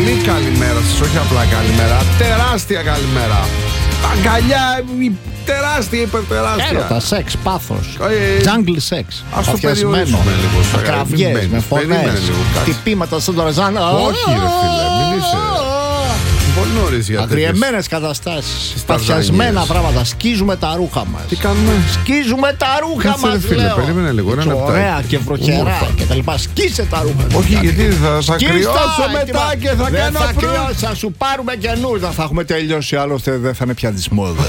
Πολύ καλημέρα σας, όχι απλά καλημέρα. Τεράστια καλημέρα. Αγκαλιά, τεράστια, υπερτεράστια. Έρωτα, σεξ, πάθος. Jungle sex. Ας το περιορίσουμε λίγο. Κραυγές, με φωνές, χτυπήματα στον τορζάν. Όχι ρε φίλε, μην είσαι. Πολύ νωρίς για αγριεμένες καταστάσεις. Παθιασμένα πράγματα. Σκίζουμε τα ρούχα μας. Τι κάνουμε? Σκίζουμε τα ρούχα μας. Φίλε, περίμενε λίγο. Ωραία και βροχερά και τα λοιπά. Σκίσε τα ρούχα. Όχι, γιατί θα κρυώσω μετά και θα κάνω κρυώσω. Θα σου πάρουμε καινούργια. Θα έχουμε τελειώσει. Άλλωστε δεν θα είναι πια της μόδας.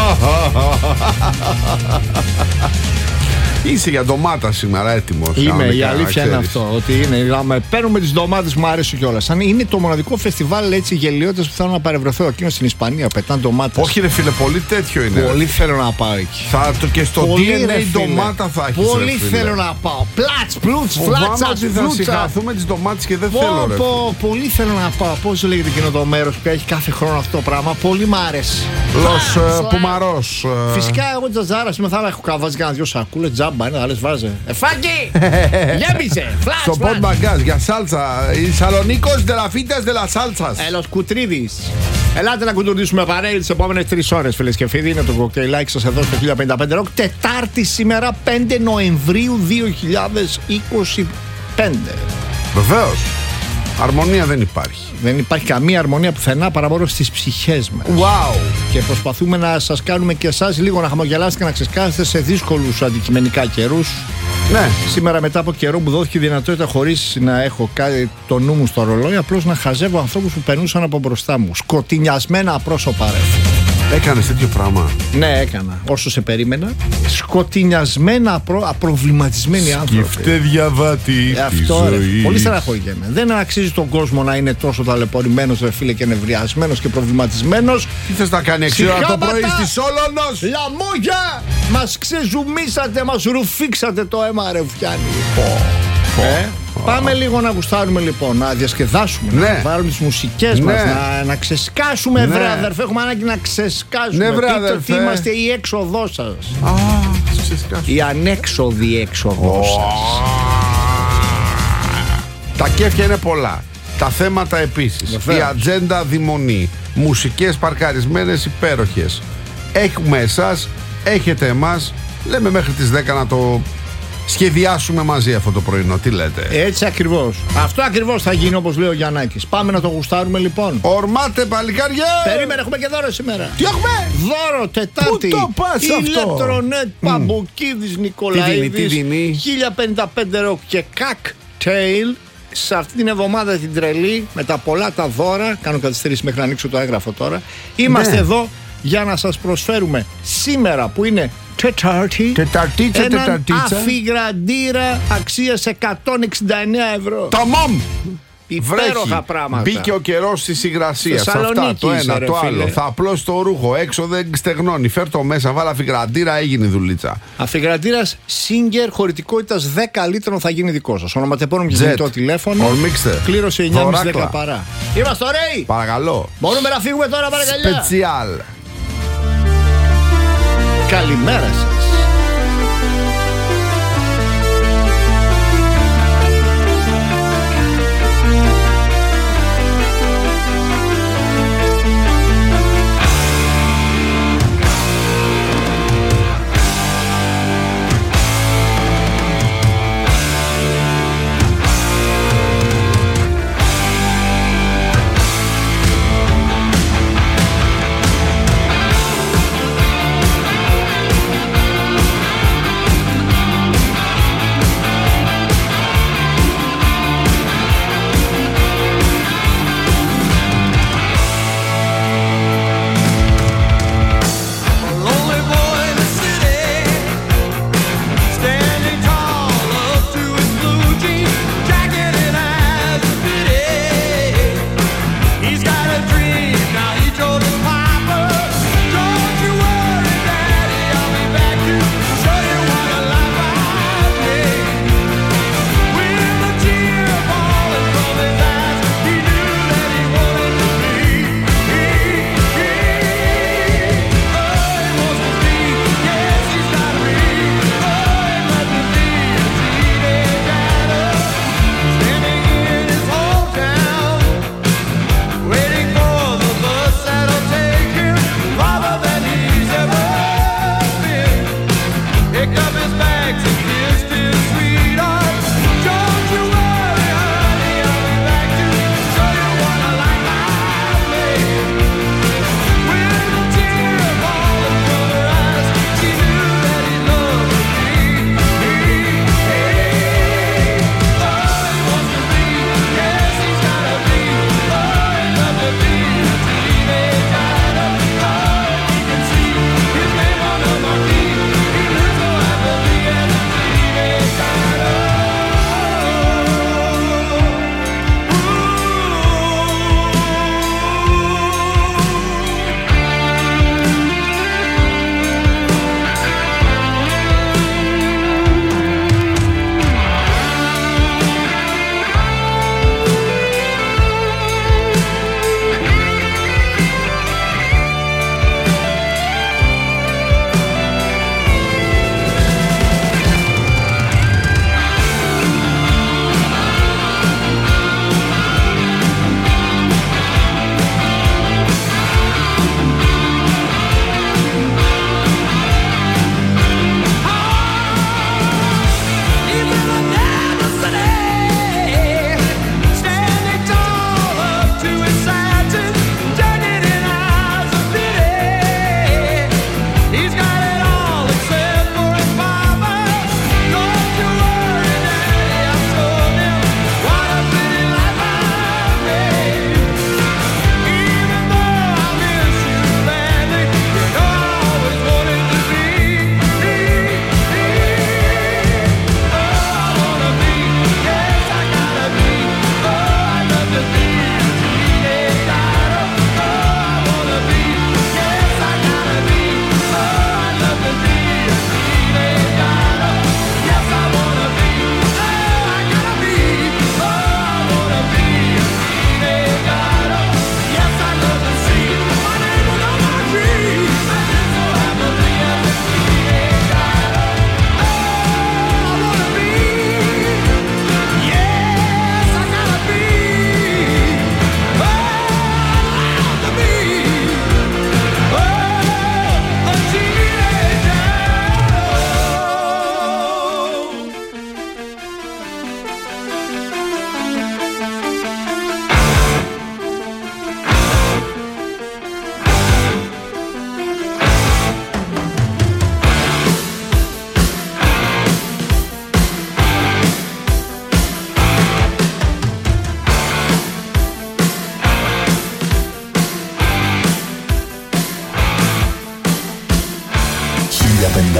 Είσαι για ντομάτα σήμερα έτοιμος? Είμαι, η αλήθεια είναι αυτό. Ότι είναι. Παίρνουμε τις ντομάτες, μου αρέσει κιόλας. Είναι το μοναδικό φεστιβάλ έτσι γελιότητας που θέλω να παρευρεθώ. Εκείνο στην Ισπανία, πετάνε ντομάτες. Όχι, ρε φίλε, πολύ τέτοιο είναι. Πολύ θέλω να πάω εκεί. Και στο DNA ντομάτα θα έχεις. Πολύ θέλω να πάω. Πλάτς, πλούτς, φλάτσας, θα συγχαθούμε τις ντομάτες και δεν θέλω. Πολύ θέλω να πάω. Πώς λέγεται εκείνο το μέρος που έχει κάθε χρόνο αυτό το πράγμα. Πολύ μ' άρεσε. Λος Πουμαρός. Φυσικά εγώ τζαζάρα σήμερα θα έχω καβάζει κανένα δυο σακούλες τζάμπα. Είναι, άλλες βάζε. Φάγκη! Γέμισε! Φλάτς! Στο πόντ μπαγκάζ για σάλτσα. Η Σαλονίκος δελαφίτας δελασάλτσας. Έλος Κουτρίδης. Ελάτε να κουντουρδίσουμε παρέει τις επόμενες 3 ώρες, φίλες και φίλοι. Είναι το κοκτέιλάκι σας εδώ στο 1055 Rock. Τετάρτη σήμερα, 5 Νοεμβρίου 2025. Βεβαίως. Αρμονία δεν υπάρχει. Δεν υπάρχει καμία αρμονία πουθενά παρά μόνο στις ψυχές μας. Wow. Και προσπαθούμε να σας κάνουμε και εσάς λίγο να χαμογελάσετε και να ξεσκάσετε σε δύσκολους αντικειμενικά καιρούς. Ναι. Σήμερα, μετά από καιρό, μου δόθηκε η δυνατότητα, χωρίς να έχω κάνει το νου μου στο ρολόι, απλώς να χαζεύω ανθρώπους που περνούσαν από μπροστά μου. Σκοτεινιασμένα πρόσωπα, ρε. Έκανες τέτοιο πράγμα? Ναι, έκανα. Όσο σε περίμενα. Σκοτεινιασμένα, απροβληματισμένοι άνθρωποι. Σκεφτέ διαβάτη τη ζωή. Πολύ στεναχωριέμαι. Δεν αξίζει τον κόσμο να είναι τόσο ταλαιπωρημένος, ρε φίλε, και νευριασμένος και προβληματισμένος. Τι θες να κάνει 6 ώρα το πρωί στη Σόλωνος? Λαμόγια! Μας ξεζουμίσατε, μας ρουφήξατε το αίμα, ρε Φιάννη. Πάμε λίγο να γουστάρουμε λοιπόν, να διασκεδάσουμε, να βάλουμε τις μουσικές μας, να ξεσκάσουμε, βρε αδερφέ. Έχουμε ανάγκη να ξεσκάσουμε. Ναι, βρε αδερφέ. Είμαστε η έξοδό σας. Η ανέξοδη έξοδό σας. Τα κέφια είναι πολλά. Τα θέματα επίσης. Η ατζέντα δημονεί. Μουσικές παρκαρισμένες υπέροχες. Έχουμε εσάς, έχετε εμάς. Λέμε μέχρι τις 10 να το σχεδιάσουμε μαζί αυτό το πρωινό. Τι λέτε? Έτσι ακριβώς. Αυτό ακριβώς θα γίνει, όπως λέει ο Γιαννάκης. Πάμε να το γουστάρουμε λοιπόν. Ορμάτε παλικάρια! Περίμενε, έχουμε και δώρο σήμερα. Τι έχουμε? Δώρο Τετάρτη. Πού το πας αυτό? Ηλεκτρονέτ Παμπουκίδης Νικολαίδης. Τι δίνει? 1055 ροκ και cocktail. Σε αυτή την εβδομάδα την τρελή, με τα πολλά τα δώρα. Κάνω καθυστερήσει μέχρι να ανοίξω το έγγραφο τώρα. Είμαστε εδώ για να σας προσφέρουμε σήμερα, που είναι Τετάρτη, έναν αφιγραντήρα αξίας 169 ευρώ. Τα μομ! Υπέροχα πράγματα. Μπήκε ο καιρός της υγρασίας. Αυτά το ένα, το άλλο. Θα απλώσει το ρούχο, έξω δεν στεγνώνει. Φέρ το μέσα, βάλα αφιγραντήρα, έγινε η δουλίτσα. Αφιγραντήρας Singer χωρητικότητας 10 λίτρων θα γίνει δικό σας. Ονοματεπώνυμο και κινητό τηλέφωνο. Ορμήξτε. Κλήρωση 9,5-10 παρά. Είμαστε ωραίοι. Παρακαλώ. Μπορούμε να φύγουμε τώρα, παρακαλώ. Σπετσιάλ. Καλημέρα σας.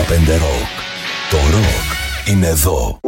Rock. Το rock είναι εδώ.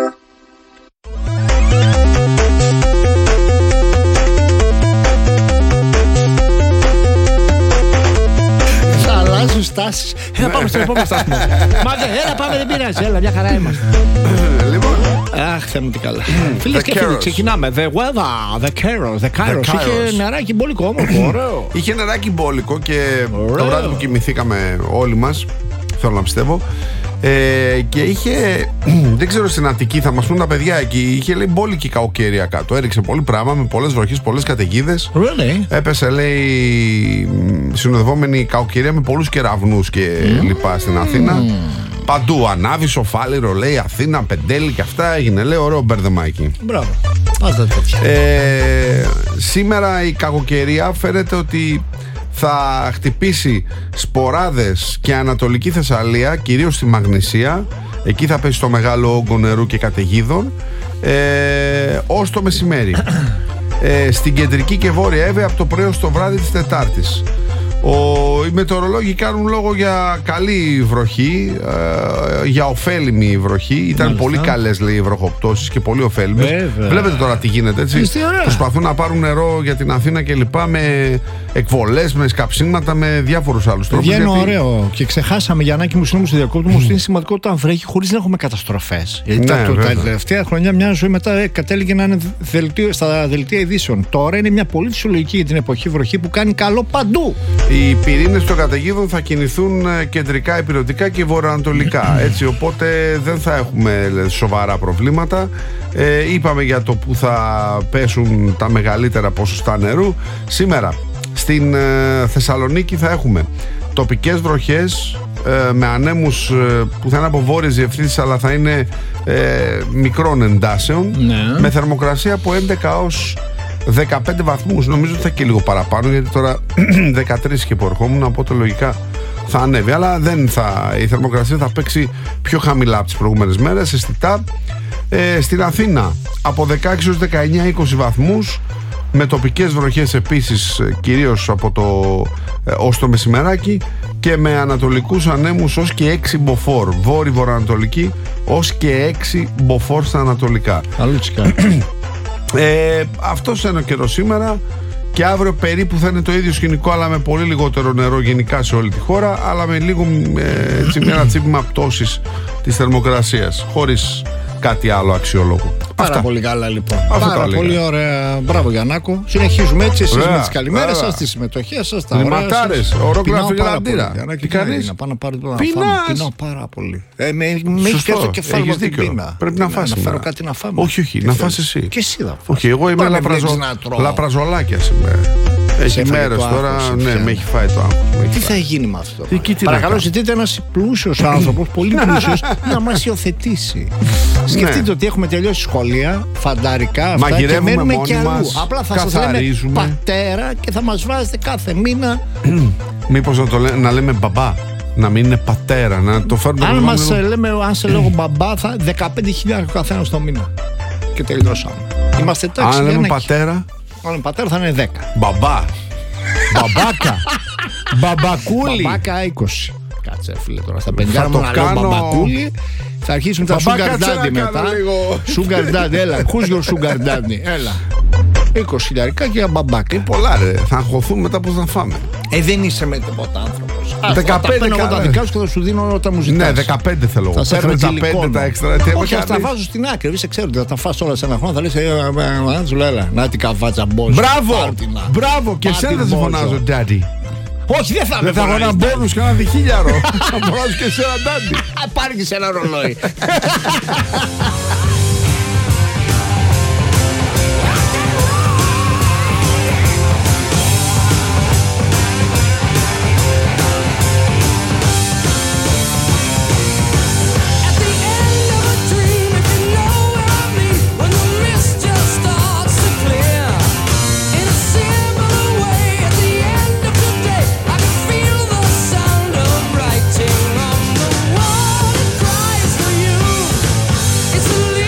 Αλλάζουν στάσεις. Έλα πάμε στον επόμενο σταθμό. Έλα πάμε, δεν πειράζει. Έλα, μια χαρά είμαστε. Λοιπόν. Αχ, Θεέ μου τι καλά. Φίλες και φίλοι, ξεκινάμε. The weather, the Kairos. Είχε νεράκι μπόλικο όμορφο, ωραίο. Είχε νεράκι μπόλικο και το βράδυ που κοιμηθήκαμε όλοι μας, θέλω να πιστεύω, και είχε, δεν ξέρω στην Αττική, θα μας πούν τα παιδιά εκεί, είχε λέει μπόλικη κακοκαιρία κάτω. Έριξε πολύ πράγμα με πολλές βροχές, πολλές καταιγίδες. Really? Έπεσε λέει συνοδευόμενη κακοκαιρία με πολλούς κεραυνούς και λοιπά στην Αθήνα. Παντού, Ανάβησο, Φάληρο, λέει Αθήνα, Πεντέλη και αυτά. Έγινε λέει ωραίο μπέρδεμα εκεί. Μπράβο. Πάντα τέτοια. Σήμερα η κακοκαιρία φαίνεται ότι θα χτυπήσει Σποράδες και Ανατολική Θεσσαλία, κυρίως στη Μαγνησία. Εκεί θα πέσει το μεγάλο όγκο νερού και καταιγίδων ως το μεσημέρι. Στην κεντρική και βόρεια Εύβοια από το πρωί ως το βράδυ της Τετάρτης. Οι μετεωρολόγοι κάνουν λόγο για καλή βροχή, για ωφέλιμη βροχή. Ήταν μάλιστα πολύ καλές λέει οι βροχοπτώσεις και πολύ ωφέλιμες. Βλέπετε τώρα τι γίνεται, έτσι. Προσπαθούν να πάρουν νερό για την Αθήνα και λοιπά, με εκβολές, με σκαψίματα, με διάφορους άλλους τρόπους. Βγαίνει ωραίο. Και ξεχάσαμε, Γιαννάκη μου, συγγνώμη στο διακόπτω μου, είναι σημαντικό όταν βρέχει χωρίς να έχουμε καταστροφές. Γιατί τα τελευταία χρονιά μια ζωή μετά κατέληγε να είναι στα δελτία ειδήσεων. Τώρα είναι μια πολύ φυσιολογική για την εποχή βροχή που κάνει καλό παντού. Οι πυρήνες των καταιγίδων θα κινηθούν κεντρικά, ηπειρωτικά και βορειοανατολικά. Έτσι, οπότε δεν θα έχουμε σοβαρά προβλήματα. Είπαμε για το που θα πέσουν τα μεγαλύτερα ποσοστά νερού. Σήμερα στην Θεσσαλονίκη θα έχουμε τοπικές βροχές με ανέμους που θα είναι από βόρειες διευθύνσεις, αλλά θα είναι μικρών εντάσεων, με θερμοκρασία από 11 ως 15 βαθμούς. Νομίζω ότι θα και λίγο παραπάνω, γιατί τώρα 13 και που ερχόμουν, οπότε λογικά θα ανέβει, αλλά δεν θα, η θερμοκρασία θα παίξει πιο χαμηλά από τις προηγούμενες μέρες, αισθητά. Στην Αθήνα από 16 ως 19-20 βαθμούς, με τοπικές βροχές επίσης, κυρίως από ως το μεσημεράκι, και με ανατολικούς ανέμους ως και 6 μποφόρ, βόρειο-βορειοανατολική ως και 6 μποφόρ στα ανατολικά. Αλούτσικα. Αυτός είναι ο καιρός σήμερα. Και αύριο περίπου θα είναι το ίδιο σκηνικό, αλλά με πολύ λιγότερο νερό γενικά σε όλη τη χώρα, αλλά με λίγο ένα τσίπημα πτώσης της θερμοκρασίας, χωρίς κάτι άλλο αξιόλογο. Πάρα πολύ καλά λοιπόν. Πάρα πολύ ωραία. Μπράβο Γιαννάκο. Συνεχίζουμε έτσι εσείς με τις καλημέρες σας, τις συμμετοχές σας, τα ωραία σας. Ορόγραφη γραντήρα. Τι κάνεις? Να πάω να πάρω τώρα. Πεινάω πάρα πολύ. Με έχει πιάσει το κεφάλι μου την πείνα. Πρέπει να φας. Να φέρω κάτι να φάμε. Όχι, να φας εσύ. Και εσύ θα φας. Όχι, εγώ είμαι λαπραζολάκια σήμερα. Έχει μέρες τώρα, ναι, με έχει φάει το άγχος. Τι θα γίνει με αυτό? Παρακαλώ, ζητείτε ένας πλούσιος άνθρωπος, πολύ πλούσιος, να μας υιοθετήσει. Σκεφτείτε ότι έχουμε τελειώσει σχολεία, φανταρικά αυτά, και μένουμε κι αλλού. Απλά θα σας λέμε πατέρα και θα μας βάζετε κάθε μήνα. Μήπως να λέμε μπαμπά, να μην είναι πατέρα, να το φέρουμε. Αν σε λέγω μπαμπά, θα 15.000 ο καθένας το μήνα. Και τελειώσαμε. Είμαστε τάξη. Αν λέμε πατέρα. Αν πατέρα θα είναι 10. Μπαμπά. Μπαμπάκα. Μπαμπακούλι. Μπαμπάκα 20. Κάτσε φίλε τώρα. Στα 50 μου να λέω μπαμπακούλι. Θα αρχίσουν τα sugar daddy μετά. Sugar daddy, έλα. Who's your sugar daddy? Έλα. 20.000 και μπαμπάκα. Πολλά ρε. Θα αγχωθούν μετά πώς να φάμε. Δεν είσαι με τίποτα άνθρωπος. 15 εγώ τα δικά σου και θα σου δίνω όλα τα μου ζητάς. Ναι, 15 θέλω εγώ. Θα παίρνω τα 5 τα έξτρα. Όχι, θα τα βάζω στην άκρη. Δεν ξέρω ότι θα τα φας όλα σε ένα χρόνο. Θα λες, σου λέω, έλα, να την καβάτσα μπόζο. Μπράβο, και εσένα θα σε φωνάζω daddy. Όχι, δεν θα με φωνάζω. Δεν θα έχω ένα μπόνους και ένα διχίλιαρο. Θα φωνάζω και εσένα daddy. Πάρει και σε ένα ρολόι. It's the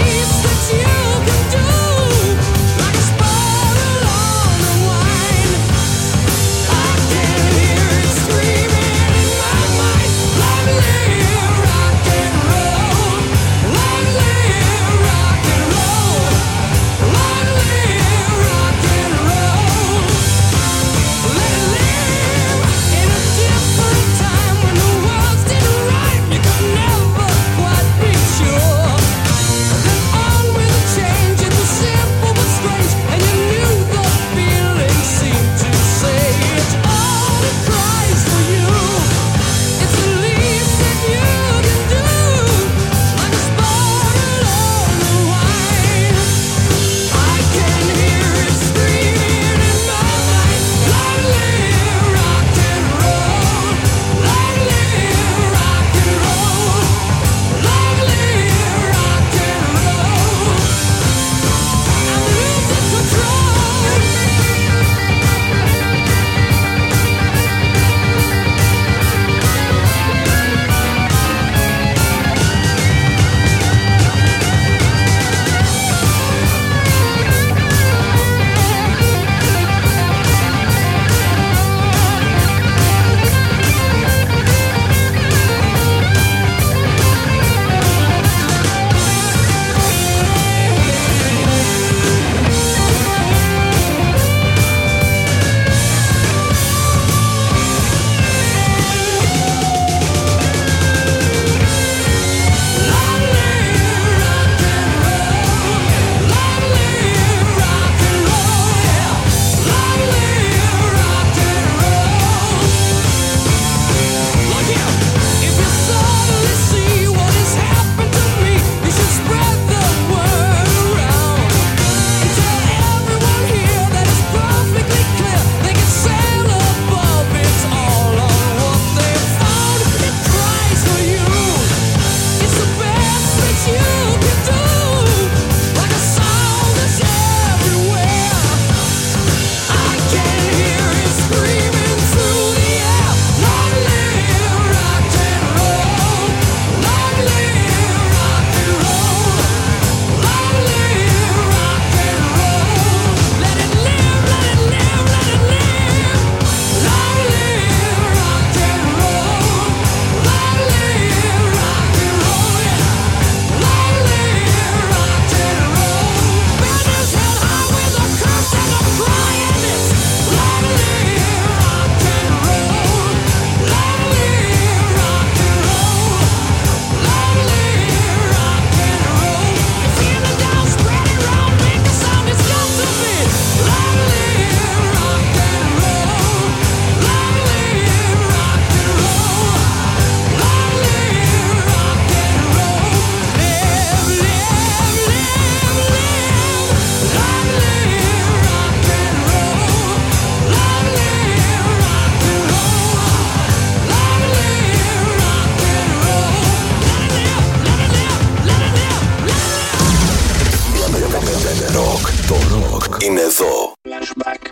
ροκ είναι εδώ. Flashback.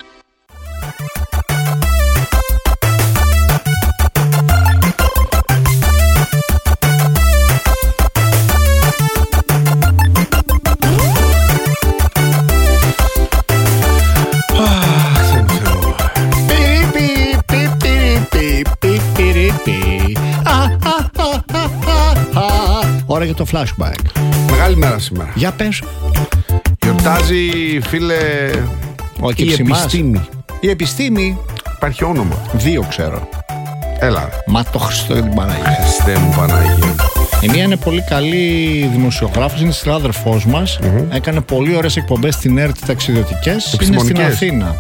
Ώρα για το flashback. Μεγάλη μέρα σήμερα. Για πες. Γιορτάζει, φίλε, η επιστήμη. Η επιστήμη. Υπάρχει όνομα. 2 ξέρω. Έλα. Μα το Χριστό και την Παναγία. Χριστέ μου Παναγία. Η μία είναι πολύ καλή δημοσιογράφος, είναι συνάδελφός μας. Έκανε πολύ ωραίες εκπομπές στην ΕΡΤ ταξιδιωτικές. Είναι στην Αθήνα.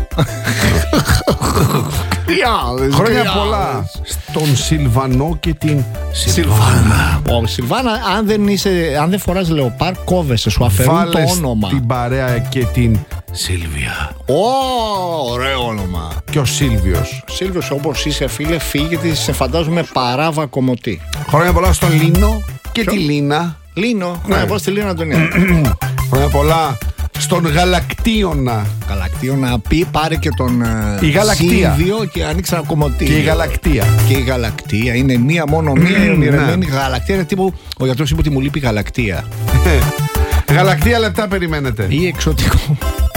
Χρόνια πολλά στον Σιλβανό και την Σιλβάνα. Σιλβάνα, αν δεν φοράς λεοπάρ, κόβεσαι, σου αφαιρούν το όνομα. Την παρέα και την Σίλβια. Ωραίο όνομα. Και ο Σίλβιος. Σίλβιος, όπως είσαι, φίλε, φύγει, γιατί σε φαντάζομαι παράβα κομμωτή. Χρόνια πολλά στον Λίνο και τη Λίνα. Λίνο, χρόνια πολλά στη Λίνα Αντωνία. Χρόνια πολλά στον Γαλακτίωνα. Γαλακτίωνα, πάρε και τον Σίλβιο και ανοίξει ένα κομμωτή. Και η Γαλακτία. Και η Γαλακτία είναι μόνο μία η ονειρεμένη Γαλακτία. Είναι τύπου, ο γιατρός είπε ότι μου λείπει η Γαλακτία. Γαλακτία λεπτά περιμένετε. Ή εξωτικό.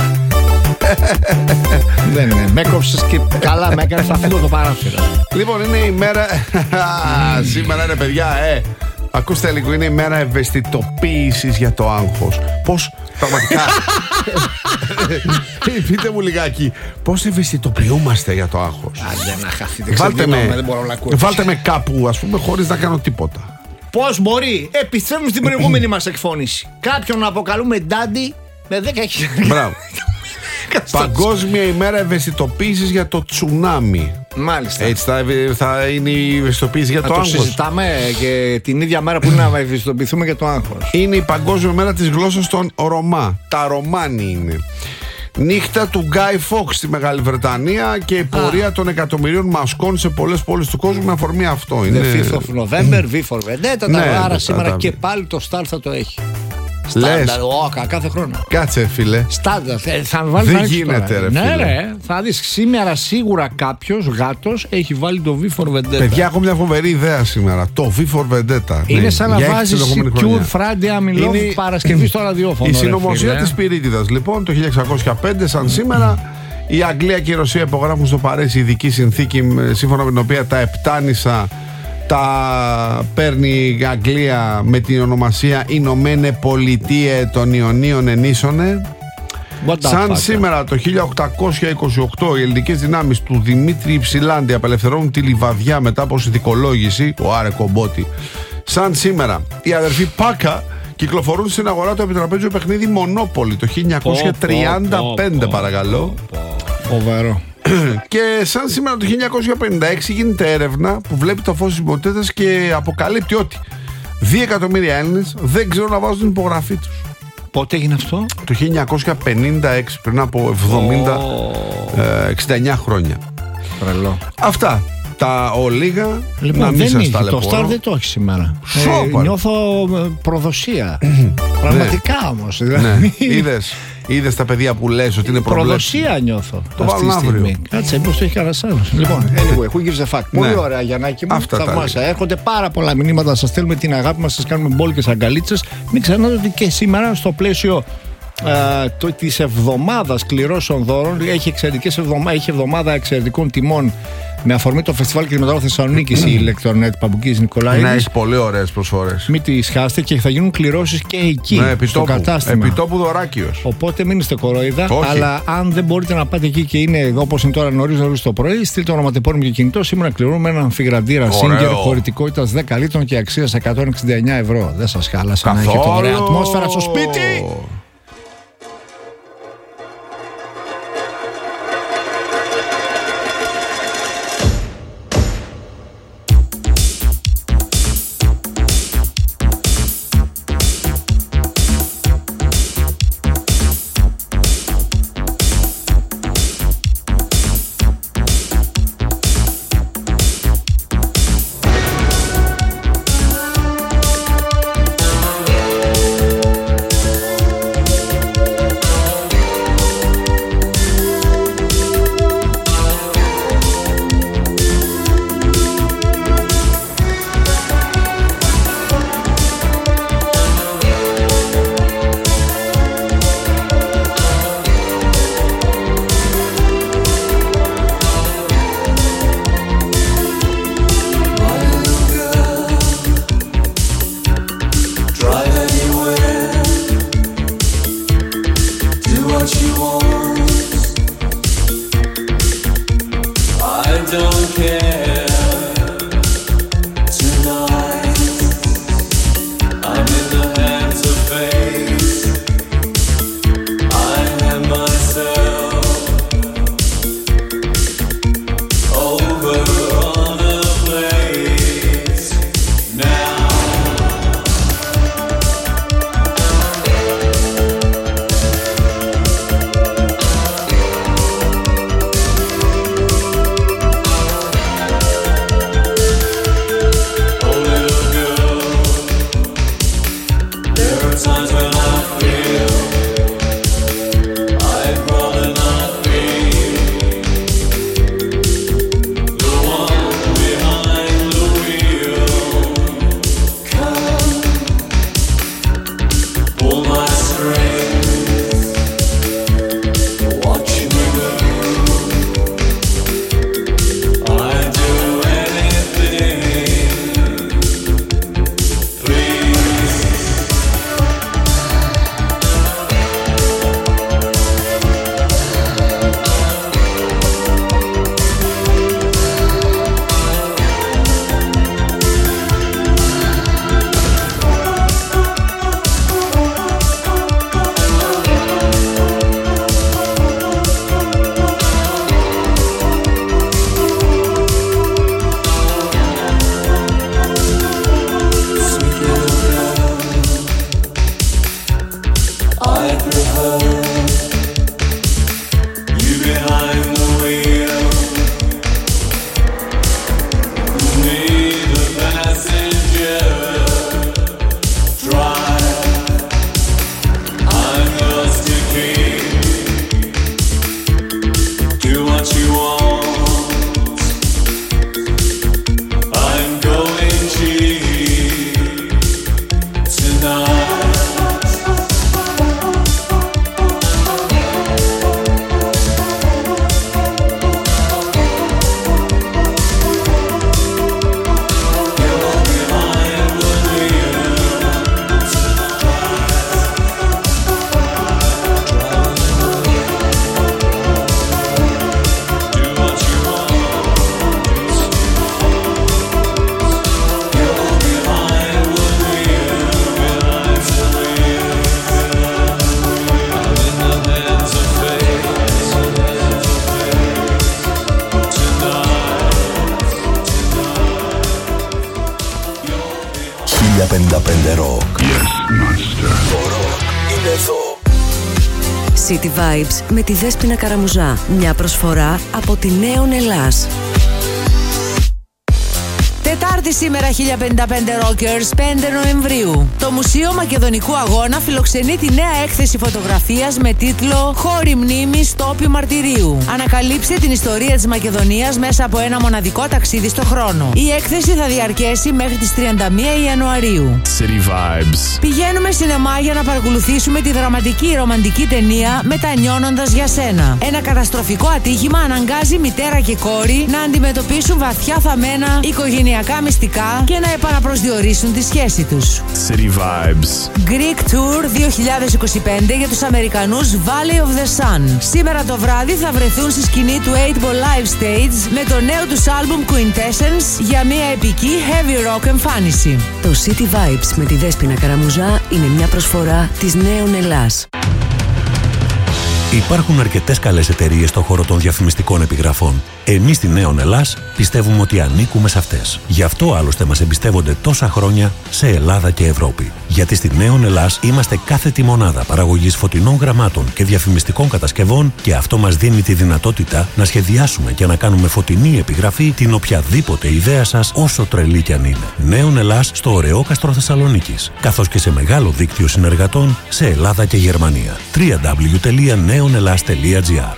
Δεν είναι. Με έκοψες και καλά με έκανες, θα φύγω το παράθυρο. Λοιπόν, είναι η μέρα. Σήμερα είναι, παιδιά, ακούστε λίγο, είναι η μέρα ευαισθητοποίησης για το άγχος. Πώς πραγματικά. Πείτε μου λιγάκι, πώς ευαισθητοποιούμαστε για το άγχος. Άντε να χαθείτε. Βάλτε με κάπου, ας πούμε, χωρίς να κάνω τίποτα. Πώς μπορεί, επιστρέφουμε στην προηγούμενη μας εκφώνηση. Κάποιον να αποκαλούμε ντάντι με 10.000. Μπράβο. Παγκόσμια ημέρα ευαισθητοποίησης για το τσουνάμι. Μάλιστα. Έτσι θα είναι η ευαισθητοποίηση για το άγχος. Το συζητάμε και την ίδια μέρα που είναι να ευαισθητοποιηθούμε για το άγχος. Είναι η παγκόσμια μέρα της γλώσσας των Ρωμά. Τα Ρωμάνι είναι. Νύχτα του Γκάι Φόξ στη Μεγάλη Βρετανία και η πορεία των εκατομμυρίων μασκών σε πολλές πόλεις του κόσμου με αφορμή αυτό. The 5th of November, V for Vendetta. Ναι, άρα σήμερα και πάλι το Star θα το έχει. Στάνταρ, κάθε χρόνο. Κάτσε, φίλε. Στάνταρ. Θα βάλει. Δεν γίνεται, ρε φίλε. Ναι, ρε. Θα δεις σήμερα σίγουρα κάποιος γάτος έχει βάλει το V for Vendetta. Παιδιά, έχω μια φοβερή ιδέα σήμερα. Το V for Vendetta. Είναι σαν να βάζεις Cure Friday I'm in Love Παρασκευή στο ραδιόφωνο. Η συνωμοσία της Πυρίτιδας, λοιπόν, το 1605, σαν σήμερα, η Αγγλία και η Ρωσία υπογράφουν στο Παρίσι ειδική συνθήκη σύμφωνα με την οποία τα Επτάνησα τα παίρνει η Αγγλία με την ονομασία Ηνωμένε Πολιτείε των Ιωνίων Ενίσονε. Σαν σήμερα το 1828 οι ελληνικές δυνάμεις του Δημήτρη Υψηλάντη απελευθερώνουν τη Λιβαδιά μετά από συνθηκολόγηση, ο Άρε Κομπότη. Σαν σήμερα οι αδερφοί Πάκα κυκλοφορούν στην αγορά το επιτραπέζιο παιχνίδι Μονόπολη το 1935, παρακαλώ. Φοβερό. Και σαν σήμερα το 1956 γίνεται έρευνα που βλέπει το φως της δημοτικότητας και αποκαλύπτει ότι 2 εκατομμύρια Έλληνες δεν ξέρουν να βάζουν την υπογραφή τους. Πότε έγινε αυτό? Το 1956, πριν από 69 χρόνια. Τρελό. Αυτά τα ολίγα. Λοιπόν, να μην σας το Star δεν το έχει σήμερα. Νιώθω προδοσία. Πραγματικά όμως. Ναι. Είδες τα παιδιά που λες ότι είναι προβλέψιμο. Προδοσία νιώθω. Το βάλουν αύριο. Κάτσε, μήπως το έχει κανένας άλλος. Λοιπόν, anyway, who gives a fuck. Πολύ ωραία, Γιαννάκη μου. Θαυμάσια. Έρχονται πάρα πολλά μηνύματα. Σας στέλνουμε την αγάπη μας, σας κάνουμε μπόλικες αγκαλίτσες. Μην ξεχνάτε ότι και σήμερα στο πλαίσιο της εβδομάδας κληρώσεων δώρων έχει εβδομάδα εξαιρετικών τιμών με αφορμή το φεστιβάλ κινηματογράφου Θεσσαλονίκης η Ηλεκτρονέτ Παμπουκής Νικολάηδης. Ναι, έχει πολύ ωραίες προσφορές. Μην τις χάσετε και θα γίνουν κληρώσεις και εκεί, ναι, στο κατάστημα. Επιτόπου δωράκιος. Οπότε μην είστε κοροϊδά. Όχι. Αλλά αν δεν μπορείτε να πάτε εκεί και είναι όπως είναι τώρα νωρίς το πρωί, στείλτε ονοματεπώνυμο και κινητό. Σήμερα κληρώνουμε έναν αμφιγραντήρα Singer χωρητικότητας 10 λίτρων και αξίας 169 ευρώ. Δεν σας χάλασα να έχετε ωραία ατμόσφαιρα στο σπίτι. what you want. I don't care. Tonight I'm in the hands of fate. I am myself over on a place now. City Vibes με τη Δέσποινα Καραμουζά. Μια προσφορά από τη Νέον Ελλάς. Τετάρτη σήμερα 1055 Rockers, 5 Νοεμβρίου. Το Μουσείο Μακεδονικού Αγώνα φιλοξενεί τη νέα έκθεση φωτογραφίας με τίτλο «Χώροι μνήμης, τόποι μαρτυρίου». Ανακαλύψτε την ιστορία της Μακεδονίας μέσα από ένα μοναδικό ταξίδι στο χρόνο. Η έκθεση θα διαρκέσει μέχρι τις 31 Ιανουαρίου. City Vibes. Πηγαίνουμε σινεμά για να παρακολουθήσουμε τη δραματική ρομαντική ταινία «Μετανιώνοντας για σένα». Ένα καταστροφικό ατύχημα αναγκάζει μητέρα και κόρη να αντιμετωπίσουν βαθιά θαμμένα οικογενειακά μυστικά και να επαναπροσδιορίσουν τη σχέση τους. City Vibes. Greek Tour 2025 για τους Αμερικανούς Valley of the Sun. Σήμερα το βράδυ θα βρεθούν στη σκηνή του 8 Ball Live Stage με το νέο τους άλμπουμ Quintessence για μια επική heavy rock εμφάνιση. Το City Vibes με τη Δέσποινα Καραμουζά είναι μια προσφορά της Νέων Ελλάς. Υπάρχουν αρκετές καλές εταιρείες στον χώρο των διαφημιστικών επιγραφών. Εμείς στη Νέον Ελλάς πιστεύουμε ότι ανήκουμε σε αυτές. Γι' αυτό άλλωστε μας εμπιστεύονται τόσα χρόνια σε Ελλάδα και Ευρώπη. Γιατί στη Νέον Ελλάς είμαστε κάθετη μονάδα παραγωγής φωτεινών γραμμάτων και διαφημιστικών κατασκευών και αυτό μας δίνει τη δυνατότητα να σχεδιάσουμε και να κάνουμε φωτεινή επιγραφή την οποιαδήποτε ιδέα σας, όσο τρελή κι αν είναι. Νέον Ελλάς στο Ωρεόκαστρο Θεσσαλονίκης, καθώς και σε μεγάλο δίκτυο συνεργατών σε Ελλάδα και Γερμανία. www.neonelas.gr.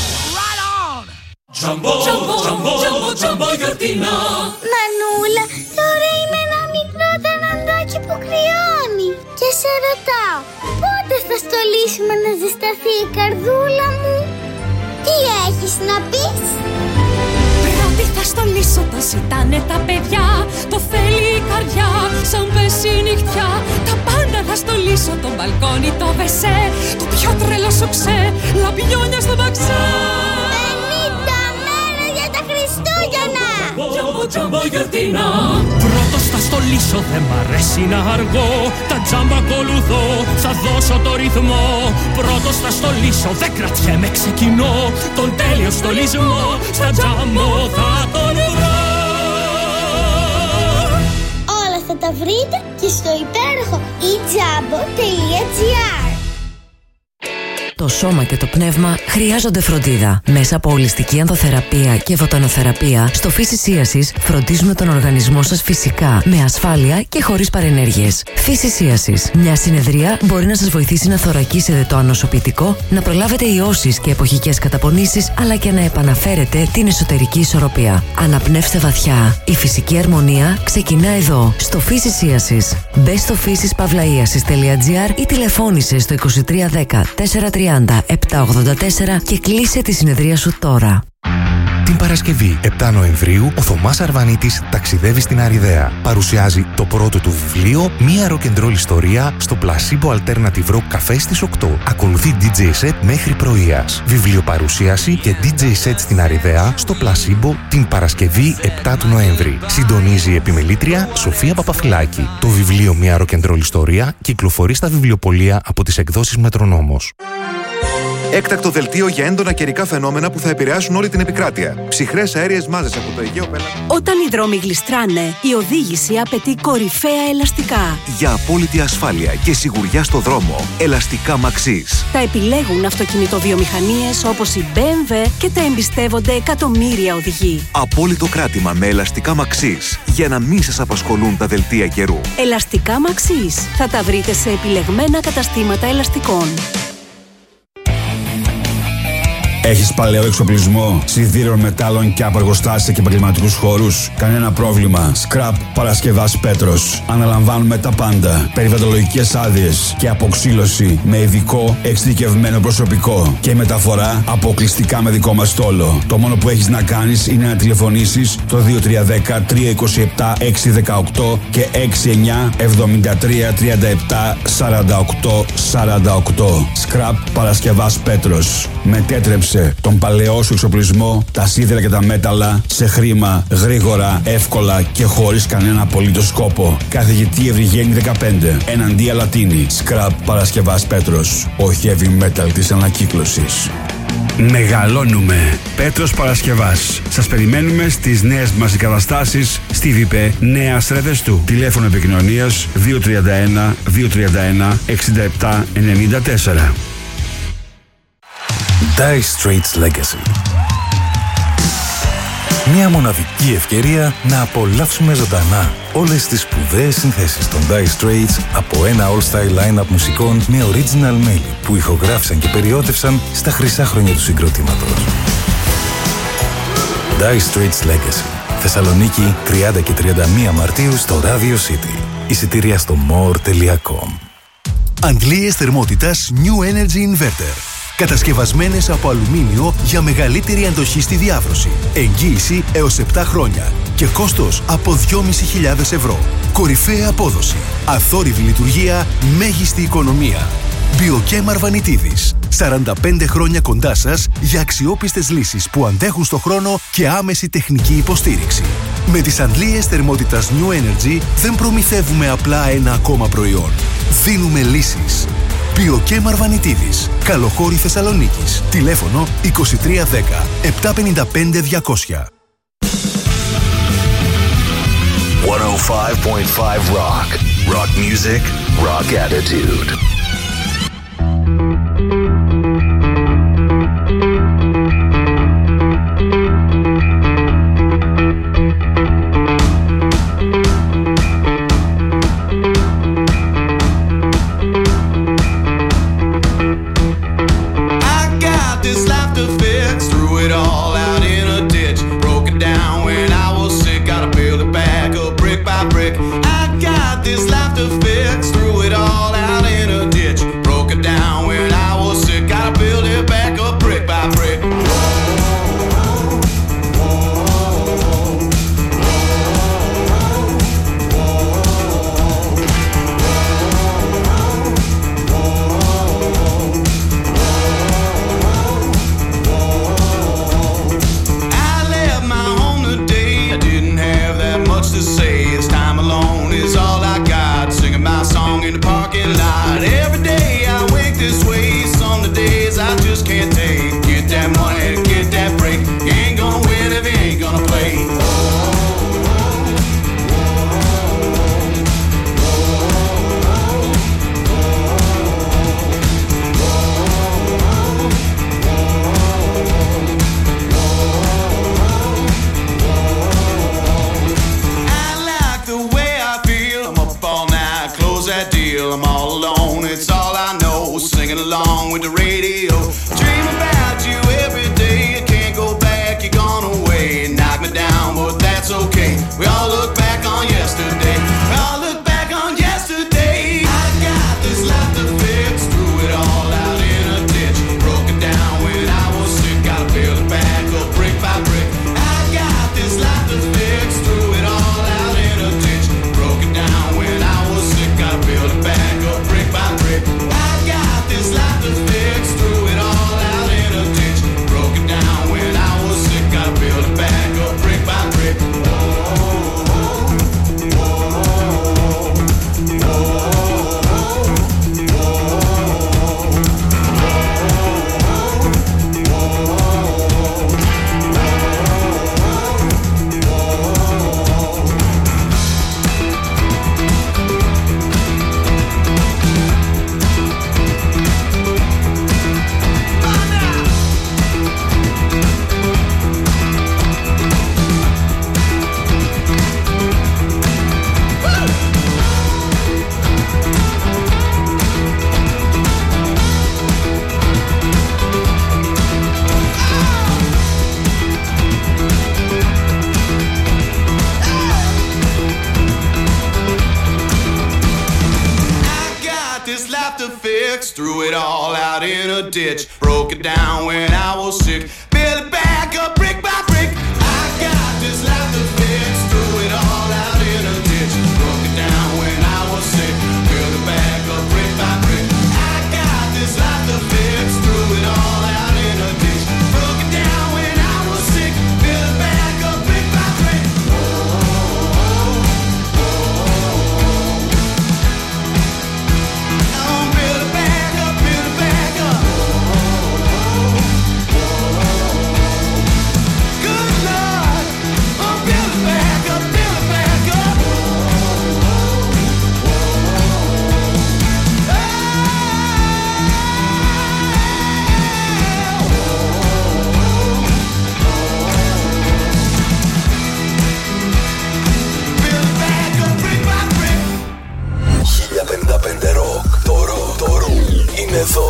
Μανούλα, τώρα είμαι ένα μικρό ταναντάκι που κρυώνει. Και σε ρωτάω, πότε θα στολίσουμε να ζεσταθεί η καρδούλα μου? Τι έχεις να πεις? Πρώτη θα στο λύσο το ζητάνε τα παιδιά. Το θέλει η καρδιά σαν πέσει νυχτιά. Τα πάντα θα στολίσω, το μπαλκόνι, το βεσέ. Το πιο τρελό σου ξέ, λαμπιόνια στο μπαξέ. 50 μέρες για τα Χριστούγεννα! Τζάμπο, τζάμπο, γιορτίνα. Πρώτος θα στολίσω, δεν μ' αρέσει να αργώ. Τα τζάμπα ακολουθώ, θα δώσω το ρυθμό. Πρώτος θα στολίσω, δεν κρατιέμαι, ξεκινώ. Τον τέλειο στολισμό, στα τζάμπο θα τον βρω. Όλα θα τα βρείτε και στο υπέροχο ejambo.gr. Το σώμα και το πνεύμα χρειάζονται φροντίδα. Μέσα από ολιστική ενδοθεραπεία και βοτανοθεραπεία, στο Φύσης φροντίζουμε τον οργανισμό σας φυσικά, με ασφάλεια και χωρίς παρενέργειες. Φύσης. Μια συνεδρία μπορεί να σας βοηθήσει να θωρακίσετε το ανοσοποιητικό, να προλάβετε ιώσεις και εποχικές καταπονήσεις, αλλά και να επαναφέρετε την εσωτερική ισορροπία. Αναπνεύστε βαθιά. Η φυσική αρμονία ξεκινά εδώ, στο Φύσης. Μπες στο fysis.gr ή τηλεφώνησε στο 2310 430 784 και κλείσε τη συνεδρία σου τώρα. Την Παρασκευή 7 Νοεμβρίου, ο Θωμάς Αρβανίτης ταξιδεύει στην Αριδαία. Παρουσιάζει το πρώτο του βιβλίο, μία ροκεντρόλ ιστορία, στο Placebo Alternative Rock Café στις 8. Ακολουθεί DJ set μέχρι πρωίας. Βιβλιοπαρουσίαση και DJ set στην Αριδαία, στο Placebo, την Παρασκευή 7 του Νοέμβρη. Συντονίζει η επιμελήτρια Σοφία Παπαφυλάκη. Το βιβλίο «Μία ροκεντρόλ ιστορία» κυκλοφορεί στα βιβλιοπωλεία από τις εκδόσεις Μετρονόμος. Έκτακτο δελτίο για έντονα καιρικά φαινόμενα που θα επηρεάσουν όλη την επικράτεια. Ψυχρές αέριες μάζες από το Αιγαίο πέλαγο. Όταν οι δρόμοι γλιστράνε, η οδήγηση απαιτεί κορυφαία ελαστικά. Για απόλυτη ασφάλεια και σιγουριά στο δρόμο, ελαστικά Maxis. Τα επιλέγουν αυτοκινητοβιομηχανίες όπως η BMW και τα εμπιστεύονται εκατομμύρια οδηγοί. Απόλυτο κράτημα με ελαστικά Maxis για να μην σας απασχολούν τα δελτία καιρού. Ελαστικά Maxis. Θα τα βρείτε σε επιλεγμένα καταστήματα ελαστικών. Έχεις παλαιό εξοπλισμό, σιδήρων, μετάλλων και από εργοστάσια και επαγγελματικούς χώρους? Κανένα πρόβλημα. Scrap Παρασκευάς Πέτρος. Αναλαμβάνουμε τα πάντα. Περιβαλλοντολογικές άδειες και αποξύλωση με ειδικό εξειδικευμένο προσωπικό. Και μεταφορά αποκλειστικά με δικό μας στόλο. Το μόνο που έχεις να κάνεις είναι να τηλεφωνήσεις το 2310 327 618 και 69 73 37 48 48. Scrap Παρασκευάς Πέτρος. Μετέτρεψε τον παλαιό σου εξοπλισμό, τα σίδερα και τα μέταλλα σε χρήμα, γρήγορα, εύκολα και χωρίς κανένα απολύτως σκόπο. Καθηγητή Ευρυγένη 15, εναντία Λατίνη. Scrap Παρασκευάς Πέτρος. Ο heavy metal της ανακύκλωσης. Μεγαλώνουμε. Πέτρος Παρασκευάς. Σας περιμένουμε στις νέες μας εγκαταστάσεις στη ΒΠΕ Νέα Στρεβεστού. Τηλέφωνο επικοινωνίας 231 231 67 94. Dire Straits Legacy. Μια μοναδική ευκαιρία να απολαύσουμε ζωντανά όλες τις σπουδαίες συνθέσεις των Dire Straits από ένα all-style line-up μουσικών με original μέλη που ηχογράφησαν και περιόδευσαν στα χρυσά χρόνια του συγκροτήματος. Dire Straits Legacy. Θεσσαλονίκη, 30 και 31 Μαρτίου στο Radio City. Εισιτήρια στο more.com. Αντλίες θερμότητας New Energy Inverter. Κατασκευασμένες από αλουμίνιο για μεγαλύτερη αντοχή στη διάβρωση. Εγγύηση έως 7 χρόνια και κόστος από 2.500 ευρώ. Κορυφαία απόδοση. Αθόρυβη λειτουργία, μέγιστη οικονομία. Biochem Αρβανιτίδης. 45 χρόνια κοντά σας για αξιόπιστες λύσεις που αντέχουν στο χρόνο και άμεση τεχνική υποστήριξη. Με τις αντλίες θερμότητας New Energy δεν προμηθεύουμε απλά ένα ακόμα προϊόν. Δίνουμε λύσεις. Biochem Αρβανιτίδης. Καλοχώρη Θεσσαλονίκης. Τηλέφωνο 2310 755 200. 105.5 Rock. Rock music, rock attitude. fix, threw it all out in a ditch. Broke it down when I was sick. Built it back up brick by brick. I got this life to fix, threw it all out in a ditch. Broke it down when I was sick. Built it back up brick by brick. I got this life to fix, threw it all out in a ditch. Broke it down when I was sick. Built it back up brick by brick. Είναι εδώ.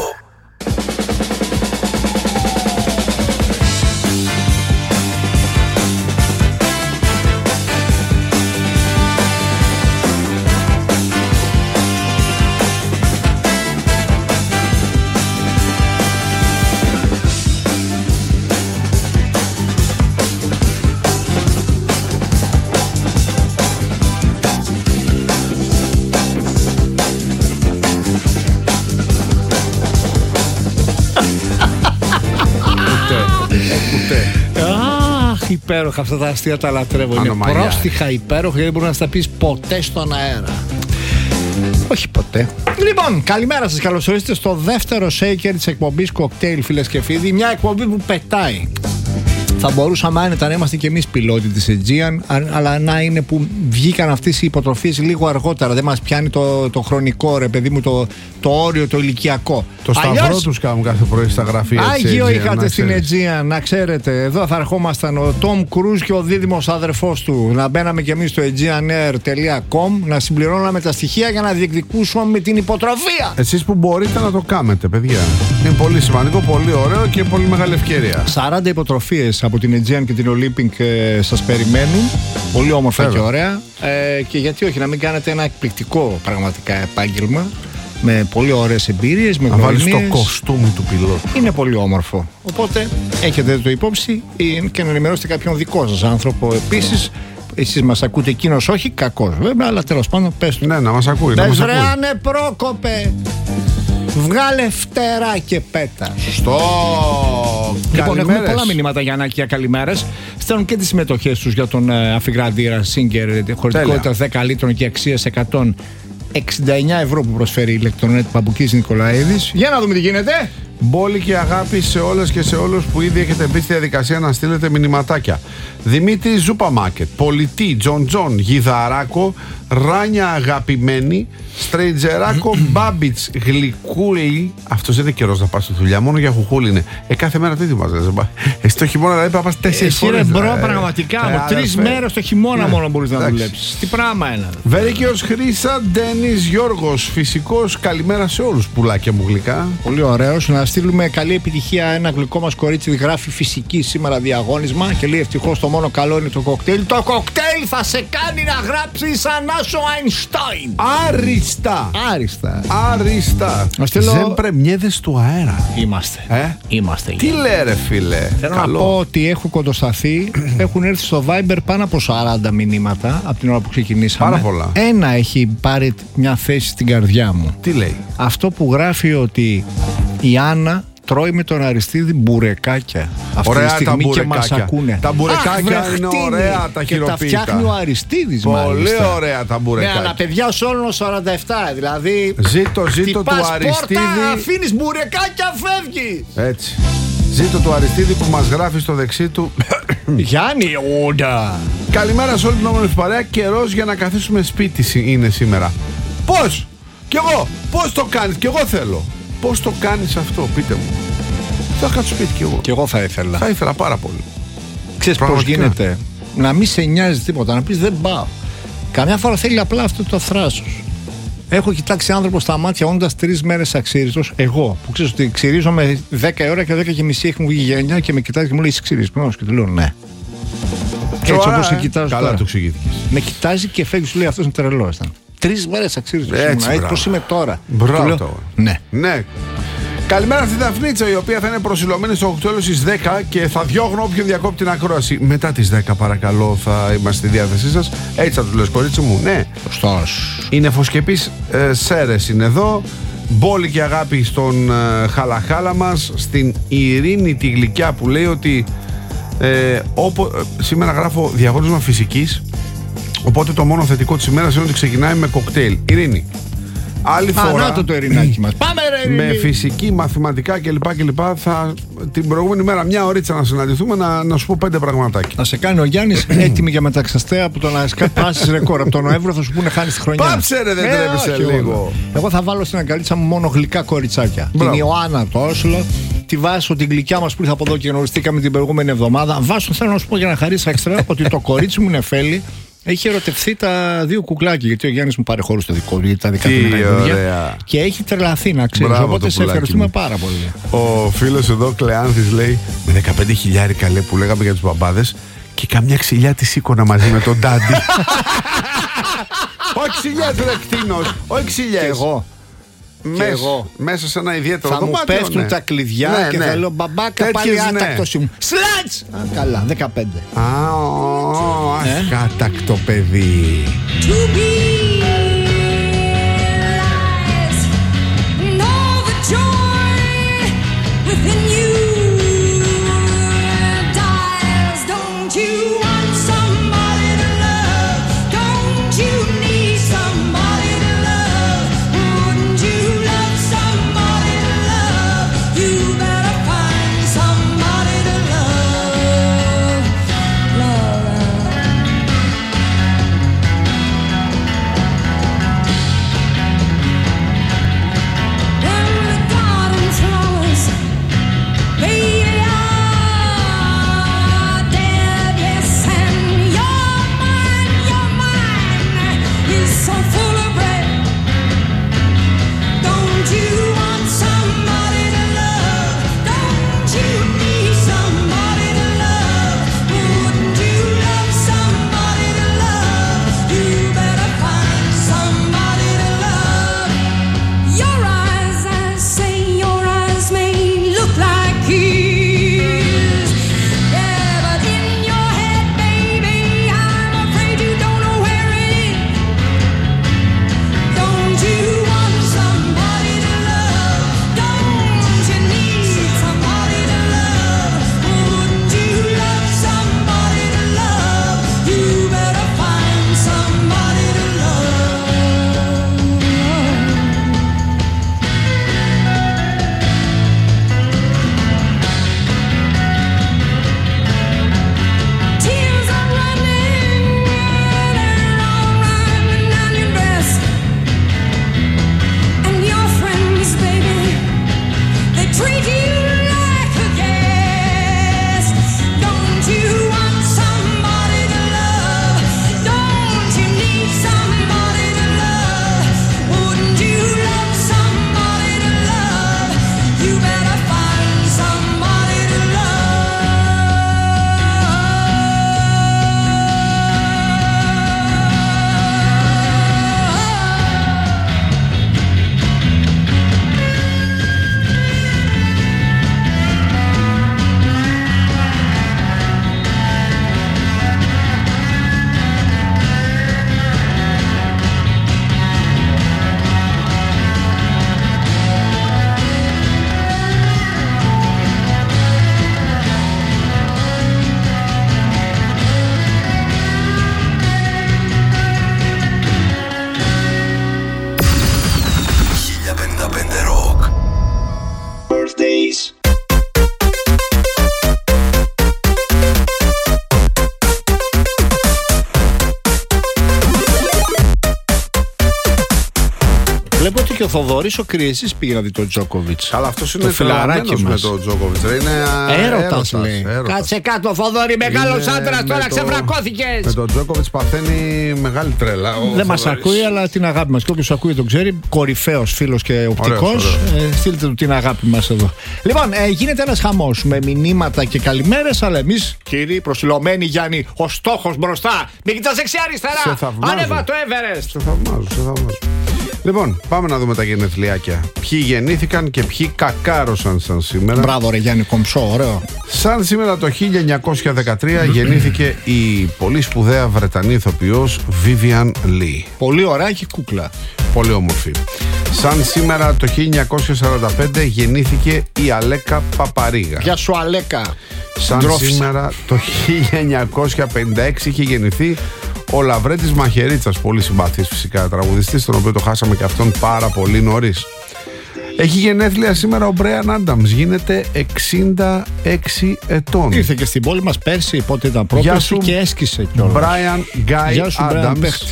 Αχ, υπέροχα αυτά τα αστεία, τα λατρεύω. Είναι πρόστιχα υπέροχα γιατί μπορεί να στα πεις ποτέ στον αέρα. Όχι ποτέ. Λοιπόν, καλημέρα σας. Καλώς ορίσατε στο δεύτερο shaker της εκπομπής Cocktail, φίλες και φίλοι. Μια εκπομπή που πετάει. Θα μπορούσαμε άνετα να είμαστε και εμείς πιλότοι της Aegean, αλλά να είναι που βγήκαν αυτές οι υποτροφίες λίγο αργότερα. Δεν μας πιάνει το χρονικό, ρε παιδί μου, το όριο, το ηλικιακό. Το σταυρό τους κάνουν κάθε πρωί στα γραφεία της Aegean. Άγιο είχατε στην Aegean, να ξέρετε. Εδώ θα ερχόμασταν ο Tom Cruise και ο δίδυμος αδερφός του. Να μπαίναμε κι εμείς στο aegeanair.com, να συμπληρώναμε τα στοιχεία για να διεκδικούσουμε με την υποτροφία. Εσείς που μπορείτε να το κάνετε, παιδιά. Είναι πολύ σημαντικό, πολύ ωραίο και πολύ μεγάλη ευκαιρία. 40 υποτροφίες από την Aegean και την Olympic σας περιμένουν. Πολύ όμορφα και ωραία. Και γιατί όχι, να μην κάνετε ένα εκπληκτικό πραγματικά επάγγελμα με πολύ ωραίες εμπειρίες, με γνωριμίες. Να βάλεις το κοστούμι του πιλότου. Είναι πολύ όμορφο. Οπότε έχετε το υπόψη και να ενημερώσετε κάποιον δικό σας άνθρωπο επίσης. Εσείς μας ακούτε, εκείνος όχι, κακός βέβαια, αλλά τέλος πάντων πες του. Ναι, να μας ακούει. Πες ρε Πρόκοπε, βγάλε φτερά και πέτα. Σωστό. Λοιπόν, έχουμε πολλά μηνύματα για Ανάκια καλημέρες. Στέλνουν και τις συμμετοχές τους για τον αφιγραντήρα Singer, χωρητικότητα 10 λίτρων και αξίας 169 ευρώ που προσφέρει η ηλεκτρονέτ Παμπουκής Νικολαίδης. Για να δούμε τι γίνεται. Μπόλη και αγάπη σε όλες και σε όλους που ήδη έχετε μπει στη διαδικασία να στείλετε μηνυματάκια. Δημήτρη Ζούπα Μάρκετ, Πολιτή, Τζον, Γιδαράκο, Ράνια αγαπημένη, Στρέιτζεράκο, Μπάμπιτς, Γλυκούλη. Αυτός δεν είναι καιρός να πας στη δουλειά, μόνο για χουχούλη είναι. Κάθε μέρα τι θυμάσαι. Εσύ το χειμώνα δηλαδή πρέπει να πας 4 φορές. Εσύ ρε μπρο, πραγματικά μου. 3 μέρες το χειμώνα μόνο μπορείς να δουλέψεις. Τι πράγμα είναι. Βερίκιος Χρύσα, Ντένις Γιώργος, φυσικός. Καλημέρα σε όλους, πουλάκια μου γλυκά. Πολύ ωραίος. Να στείλουμε καλή επιτυχία. Ένα γλυκό μας κορίτσι γράφει φυσική σήμερα διαγώνισμα και λέει ευτυχώς το μόνο καλό είναι το κοκτέιλ. Το κοκτέιλ θα σε κάνει να γράψεις Ανάσο Αϊνστάιν. Άριστα. Δεν πρεμιέδες του αέρα. Είμαστε. Τι λέει ρε φίλε. Θέλω να πω ότι έχω κοντοσταθεί. Έχουν έρθει στο Viber πάνω από 40 μηνύματα από την ώρα που ξεκινήσαμε. Πάρα πολλά. Ένα έχει πάρει μια θέση στην καρδιά μου. Τι λέει? Αυτό που γράφει ότι η Άννα τρώει με τον Αριστίδη μπουρεκάκια. Αυτή ωραία τη στιγμή τα και μας ακούνε. Τα μπουρεκάκια είναι ωραία τα χειροποίητα. Και τα φτιάχνει ο Αριστίδης πολύ μάλιστα. ωραία τα μπουρεκάκια. Ναι, αλλά παιδιά Σόλωνο 47, δηλαδή. Ζήτω του Αριστίδη. Πόρτα, αφήνεις μπουρεκάκια, φεύγει. Έτσι. Ζήτω του Αριστίδη που μας γράφει στο δεξί του. Γιάννη, όντα. Καλημέρα σε όλη την όμορφη παρέα. Καιρός για να καθίσουμε σπίτι είναι σήμερα. Πώς? Κι εγώ. Πώς το κάνεις? Κι εγώ θέλω. Πώς το κάνεις αυτό, πείτε μου. Θα κάτσω σπίτι κι εγώ. Κι εγώ θα ήθελα. Θα ήθελα πάρα πολύ. Ξέρεις πώς γίνεται? Να μην σε νοιάζει τίποτα, να πεις δεν πάω. Καμιά φορά θέλει απλά αυτό το θράσος. Έχω κοιτάξει άνθρωπο στα μάτια όντας 3 μέρες αξίριστος. Εγώ που ξέρεις ότι ξυρίζομαι 10 ώρα και 10 και μισή έχουν βγει γενιά και με κοιτάζει και μου λέει είσαι ξυρισμένος και του λέω ναι. Έτσι όπως σε κοιτάζω. Καλά τώρα. το εξηγήθηκες. Με κοιτάζει και φεύγει, σου λέει αυτός είναι τρελός. 3 3 μέρες αξίζει. Έτσι πως είμαι τώρα. Μπράβο. Ναι. Καλημέρα στη Δαφνίτσα, η οποία θα είναι προσιλωμένη στο 8 στις 10 και θα διώχνω όποιον διακόπτει την ακρόαση. Μετά τις 10, παρακαλώ, θα είμαστε στη διάθεσή σας. Έτσι θα τους λες, κορίτσι μου. Ναι. Σωστός. Είναι φωσκεπής Σέρες είναι εδώ. Μπόλικη αγάπη στον Χαλαχάλα μας. Στην Ειρήνη τη Γλυκιά που λέει ότι σήμερα γράφω διαγώνισμα φυσικής. Οπότε το μόνο θετικό της ημέρας είναι ότι ξεκινάει με κοκτέιλ. Ειρήνη. Άλλη φορά. Να το Ειρηνάκι μας. Πάμε ρε Ειρήνη. Με φυσική, μαθηματικά κλπ. Θα την προηγούμενη μέρα μια ωρίτσα να συναντηθούμε να σου πω 5 πραγματάκια. Να σε κάνει ο Γιάννης έτοιμη για μεταξαστέα από το να σκάσεις ρεκόρ. Από τον Νοέμβριο θα σου πούνε χάνεις τη χρονιά. Πάψε ρε, δεν τρέπεσαι λίγο. Εγώ θα βάλω στην αγκαλίτσα μου μόνο γλυκά κοριτσάκια. Μπράβο. Την Ιωάννα το Όσλο. Τη Βάσο, την γλυκιά μας που ήρθε από εδώ και γνωριστήκαμε την προηγούμενη εβδομάδα. Βάσο, θέλω να σου πω για να χαρίσω έξτρα ότι το κορίτσι μου Νεφέλη έχει ερωτευθεί τα 2 κουκλάκια. Γιατί ο Γιάννης μου παρεχωρούσε τα δικά του παιδιά. Και έχει τρελαθεί, να ξέρεις. Οπότε σε ευχαριστούμε πάρα πολύ. Ο φίλος εδώ, Κλεάνθης, λέει με 15 χιλιάρικα λέει, που λέγαμε για τους μπαμπάδες και καμιά ξυλιά τη σήκωνα μαζί με τον Ντάντι. Όχι ξυλιές, ρε κτήνος. Όχι ξυλιές. Μέσα σε ένα ιδιαίτερο θα δωμάτιο. Θα μου πέφτουν τα κλειδιά και θα λέω μπαμπάκα πάλι άτακτος ήμουν. Σλάτς! Καλά, 15. Άτακτο παιδί. Θοδωρής ο Κριεζής πήγε να δει τον Τζόκοβιτς. Αλλά αυτός είναι φιλαράκι με τον Τζόκοβιτς. Είναι έρωτας, λέει. Κάτσε κάτω, Θοδωρή, μεγάλος άντρας, τώρα ξεβρακώθηκες. Με τον Τζόκοβιτς παθαίνει μεγάλη τρέλα. Δεν μας ακούει, αλλά την αγάπη μας. Και όποιος ακούει τον ξέρει, κορυφαίος φίλος και οπτικός. Στείλτε του την αγάπη μας εδώ. Λοιπόν, γίνεται ένας χαμός με μηνύματα και καλημέρες, αλλά εμείς, κύριοι, προσιλωμένοι Γιάννη, ο στόχος μπροστά. Μην κοιτάς δεξιά-αριστερά. Ανέβα το Everest. Σε θαυμάζω. Λοιπόν, πάμε να δούμε τα γενεθλιάκια. Ποιοι γεννήθηκαν και ποιοι κακάρωσαν σαν σήμερα. Μπράβο, ρε Γιάννη, κομψό, ωραίο. Σαν σήμερα το 1913 γεννήθηκε η πολύ σπουδαία Βρετανή ηθοποιός Vivian Lee. Πολύ ωραία και κούκλα. Πολύ όμορφη. Σαν σήμερα το 1945 γεννήθηκε η Αλέκα Παπαρίγα. Γεια σου, Αλέκα. Σαν σήμερα το 1956 είχε γεννηθεί ο Λαβρέντης Μαχαιρίτσας, πολύ συμπαθής φυσικά τραγουδιστής, τον οποίο το χάσαμε και αυτόν πάρα πολύ νωρίς. Έχει γενέθλια σήμερα ο Μπρέαν Άνταμς, γίνεται 66 ετών. Ήρθε και στην πόλη μας πέρσι, πότε ήταν πρόπερσι και έσκησε κιόλας. Μπράιαν Γκάι Άνταμς.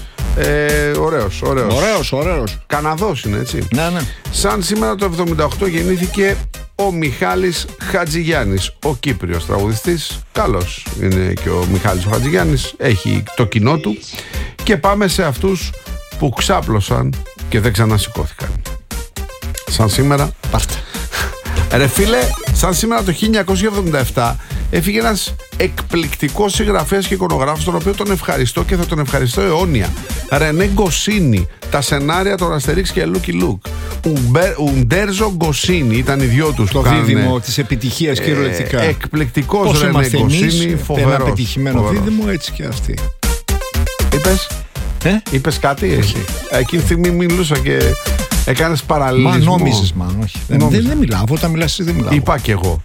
Ωραίος. Καναδός είναι, έτσι. Ναι. Σαν σήμερα το 78 γεννήθηκε ο Μιχάλης Χατζηγιάννης, ο Κύπριος τραγουδιστής. Καλός είναι και ο Μιχάλης ο Χατζηγιάννης, έχει το κοινό του. Και πάμε σε αυτούς που ξάπλωσαν και δεν ξανασηκώθηκαν. Σαν σήμερα, πάρτε. Ρε φίλε, σαν σήμερα το 1977 έφυγε ένας εκπληκτικός συγγραφέας και εικονογράφος, τον οποίο τον ευχαριστώ και θα τον ευχαριστώ αιώνια. Ρενέ Γκοσίνη, τα σενάρια των Αστερίξ και Λούκι Λουκ. Ουντέρζο Γκοσίνη ήταν οι δυο τους. Το δίδυμο της επιτυχίας κυριολεκτικά. Εκπληκτικός Ρενέ Γκοσίνη, φοβερός. Ένα πετυχημένο δίδυμο, έτσι και αυτή. Είπες κάτι? Όχι. Εκείνη τη στιγμή μιλούσα και έκανες παραλληλισμό. Μα νόμιζες, όχι. Δεν μιλάω, όταν μιλάς εσύ δεν μιλάω. Είπα κι εγώ.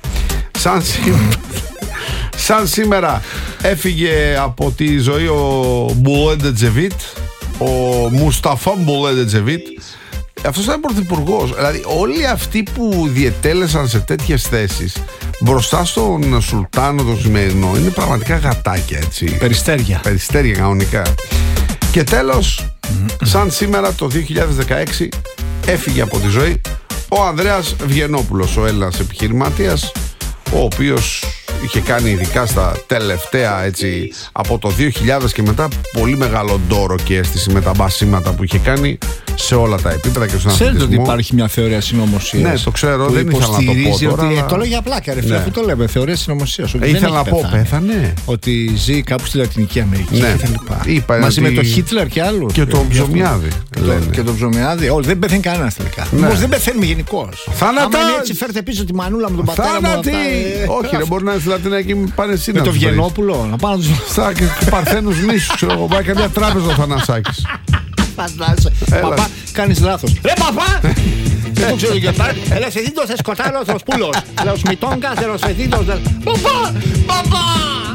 Σαν σήμερα έφυγε από τη ζωή ο Μπουλέντε-Τζεβίτ, ο Μουσταφά Μπουλέντε-Τζεβίτ. Αυτός ήταν πρωθυπουργός. Δηλαδή όλοι αυτοί που διετέλεσαν σε τέτοιες θέσεις μπροστά στον Σουλτάνο τον σημερινό είναι πραγματικά γατάκια, έτσι. Περιστέρια κανονικά. Και τέλος, σαν σήμερα το 2016 έφυγε από τη ζωή ο Ανδρέας Βιενόπουλος, ο Έλληνας επιχειρηματίας, ο οποίος είχε κάνει ειδικά στα τελευταία, έτσι, από το 2000 και μετά, πολύ μεγάλο ντόρο και αίσθηση με τα μπασίματα που είχε κάνει σε όλα τα επίπεδα και στον αθλητισμό. Ξέρετε ότι υπάρχει μια θεωρία συνωμοσίας? Ναι, το ξέρω, δεν ήθελα να το πω τώρα. Ότι, το λέω για πλάκα, ρε φίλε, αφού το λέμε, θεωρία συνωμοσίας. Ήθελα να πω, πέθανε. Ότι ζει κάπου στη Λατινική Αμερική, ναι, κτλ. Μαζί με τον Χίτλερ και άλλους. Και τον Ψωμιάδη. Και τον Ψωμιάδη. Όχι, δεν πεθαίνει κανένας τελικά. Όμως δεν πεθαίνουμε γενικώς. Θάνατα! Άμα είναι έτσι, φέρτε πίσω τη μανούλα με τον πατέρα μου. Όχι, δεν μπορεί να είναι στη Λατινική, πάνε σύναψη. Με το Βιενόπουλο, να πάω να τους... Στα Παρθένους νήσους, ξέρω εγώ, πάει καμιά τράπεζα ο Θανασάκης. Φαντάζεσαι. Παπά, κάνεις λάθος. Ρε παπά! Δεν το ξέρω και πάλι. El oseditos escotaron los pulos. Los mitongas de los vecinos del... Παπά! Παπά!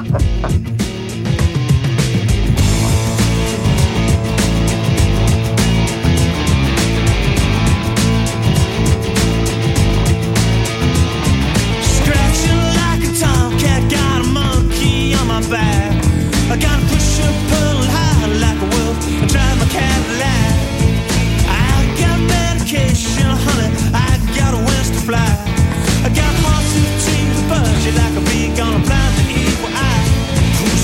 I gotta push a pull high like a wolf and drive my Cadillac. I got medication, honey, I got a wings to fly. I got hearts to team to budget like a bee gonna blind the evil eye.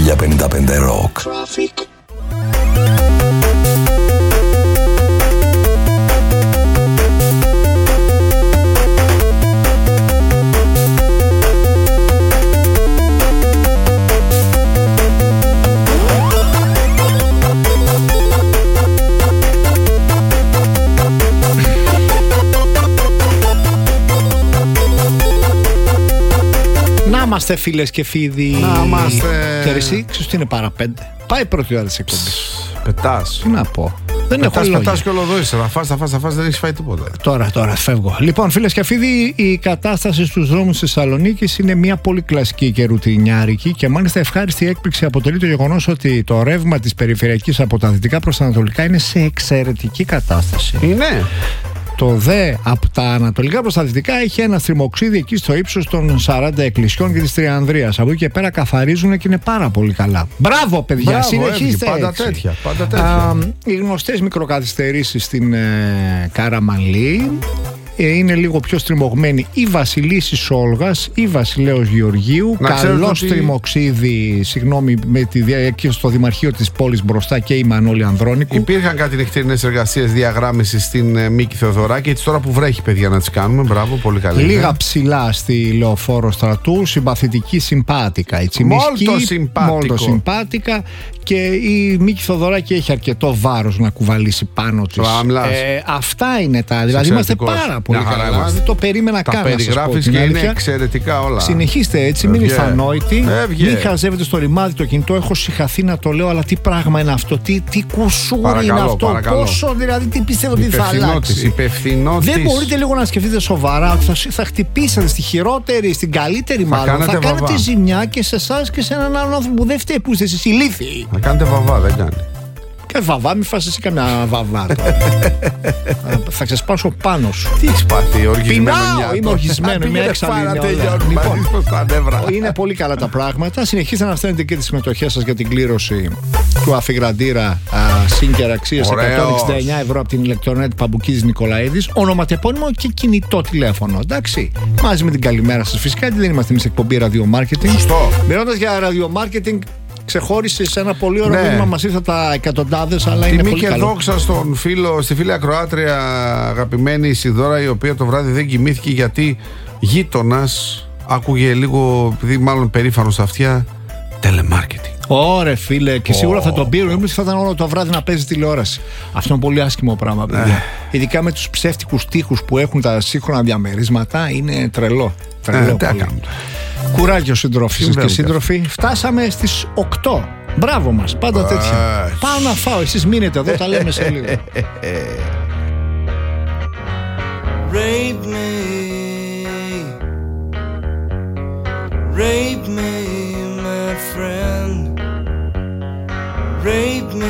1055 Rock. Να είμαστε φίλες και φίλοι. Να είμαστε. Και εσύ, ξέρεις τι είναι παρά 5. Πάει πρώτη ώρα της εκπομπής. Πετάς. Τι να πω. Δεν έχω λόγια. Πετάς και ολοδόησε. Θα φας, δεν έχεις φάει τίποτα. Τώρα φεύγω. Λοιπόν, φίλες και φίλοι, η κατάσταση στους δρόμους της Θεσσαλονίκης είναι μια πολύ κλασική και ρουτινιάρικη και μάλιστα ευχάριστη έκπληξη αποτελεί το γεγονός ότι το ρεύμα της περιφερειακής από τα δυτικά προς τα ανατολικά είναι σε εξαιρετική κατάσταση. Είναι. Το ΔΕ από τα ανατολικά προς τα δυτικά έχει ένα στριμοξίδι εκεί στο ύψος των 40 εκκλησιών και της Τριανδρίας. Από εκεί και πέρα καθαρίζουν και είναι πάρα πολύ καλά. Μπράβο, παιδιά, Μπράβο, συνεχίστε πάντα έτσι. τέτοια. Οι γνωστές μικροκαθυστερήσεις στην Καραμανλή. Είναι λίγο πιο στριμωγμένη η Βασιλίσσης Όλγας, η Βασιλέως Γεωργίου. Καλό στριμοξίδι, συγγνώμη, εκεί στο Δημαρχείο της πόλης μπροστά και η Μανώλη Ανδρώνικου. Υπήρχαν κάτι νυχτερινές εργασίες διαγράμμισης στην Μίκη Θεοδωράκη. Έτσι τώρα που βρέχει, παιδιά, να τις κάνουμε. Μπράβο, πολύ καλή. Λίγα ψηλά στη Λεωφόρο Στρατού, συμπαθητική συμπάτικα. Μόλτο συμπάτικα. Και η Μίκη Θεοδωράκη έχει αρκετό βάρος να κουβαλήσει πάνω της. Αυτά είναι τα. Δηλαδή είμαστε πάρα πολύ καλά. Δεν το περίμενα καν. Τα περιγράφεις και είναι εξαιρετικά όλα. Συνεχίστε έτσι, μην είστε ανόητοι. Μην χαζεύετε στο ρημάδι το κινητό. Έχω συχαθεί να το λέω, αλλά τι πράγμα είναι αυτό, τι κουσούρι είναι αυτό. Πόσο δηλαδή, τι πιστεύω ότι θα αλλάξει. Δεν μπορείτε λίγο να σκεφτείτε σοβαρά ότι θα χτυπήσετε στη χειρότερη, στην καλύτερη μάλλον. Θα κάνετε ζημιά και σε εσάς και σε έναν άλλον άνθρωπο που δεν φταίει, που είστε εσείς ηλίθιοι. Να κάνετε βαβά, δεν κάνει. Και βαβά, μην φας εσύ καμιά βαβά. Θα ξεσπάσω πάνω σου. Τι έχεις πάθει, οργισμένο? Πεινάω, είμαι οργισμένο, είμαι έξαλλη. Είναι πολύ καλά τα πράγματα. Συνεχίστε να στέλνετε και τις συμμετοχές σας για την κλήρωση του αφιγραντήρα σύγκαιρα αξίας 169 ευρώ από την ηλεκτρονέτη Παμπουκίδης Νικολαίδης. Ονοματεπώνυμο και κινητό τηλέφωνο. Εντάξει. Μαζί με την καλημέρα σας φυσικά, γιατί δεν είμαστε εμείς εκπομπή ραδιομάρκετινγκ. Μιλώντας για ραδιομάρκετινγκ, ξεχώρισε σε ένα πολύ ωραίο μήνυμα. Μας ήρθαν τα εκατοντάδες, αλλά είναι πολύ καλό. Τιμή και δόξα στη φίλη ακροάτρια, αγαπημένη Ισιδώρα, η οποία το βράδυ δεν κοιμήθηκε γιατί γείτονας άκουγε λίγο, επειδή μάλλον περήφανο στα αυτιά, τηλεμάρκετινγκ. Ωρε φίλε, και σίγουρα θα τον πήρω. Ήμουν θα ήταν όλο το βράδυ να παίζει τηλεόραση. Αυτό είναι πολύ άσχημο πράγμα, παιδιά. Ειδικά με τους ψεύτικους τοίχους που έχουν τα σύγχρονα διαμερίσματα, είναι τρελό. Κουράγιο, συντρόφισσες και σύντροφοι. Φτάσαμε στις 8. Μπράβο μας, πάντα τέτοια. Πάω να φάω, εσείς μείνετε εδώ, τα λέμε σε λίγο. Rape me, rape me, my friend. Rape me.